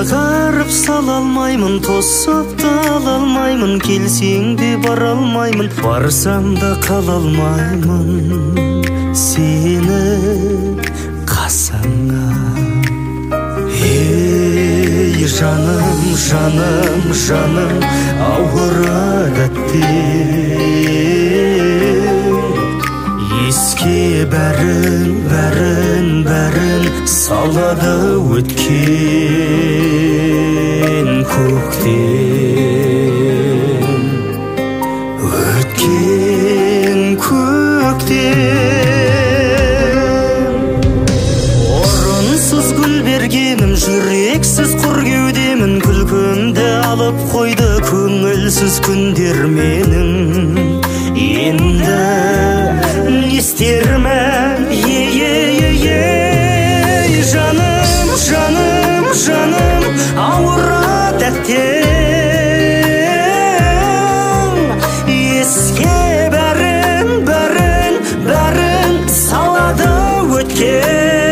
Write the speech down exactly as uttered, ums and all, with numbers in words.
Шығарып сала алмаймын, тосып та ала алмаймын, келсең де бара алмаймын, барсам да қала алмаймын сені қасыңа. Ей жаным, жаным, жаным, ауырады еске бәрін, бәрін, бәрін салады өткен көктем, өткен көктем. Орынсыз гүл бергенім, жүрексіз құр кеудемін, күлкімді алып қойды көңілсіз күндер менің. Енді не істермін, ей жаным, жаным, жаным, ауырады әттең, еске бәрін, бәрін, бәрін салады өткен